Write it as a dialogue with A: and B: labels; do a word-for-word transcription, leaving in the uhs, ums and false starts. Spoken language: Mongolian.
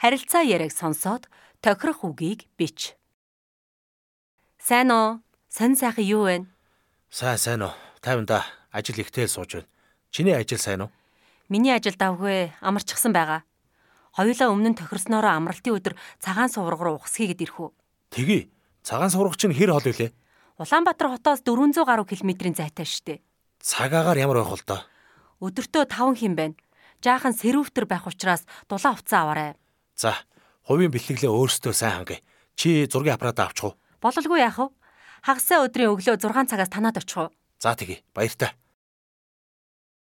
A: Харилцаа яриаг сонсоод тохирох үгийг бич. Сайн уу? Сонь сайхан юу вэ?
B: Сайн сайн уу. Тайван да. Ажил ихтэй л сууж байна. Чиний ажил сайн уу?
A: Миний ажил давгүй амарчсан байгаа. Хоёулаа өмнө нь тохирсноороо амралтын өдөр цагаан сувраг руу ухсхийгэд ирэх үү?
B: Тэгье. Цагаан сувраг чинь хэр хол вүлээ?
A: Улаанбаатар хотоос дөрвөн зуун гаруй километрийн зайтай штэ.
B: Цагаагаар ямар байх вэ доо?
A: Өдөртөө таван хин байна. Жаахан сэрүүвтер байх учраас дулаан хувцас аваарай.
B: За, хувийн бэлтгэлээ өөрсдөө сайн хангая. Чи зургийн аппарат авчих уу?
A: Бололгүй яах вэ? Хагасаа өдрийн өглөө зургаан цагаас танаад очих уу?
B: За тэгье. Баяртай.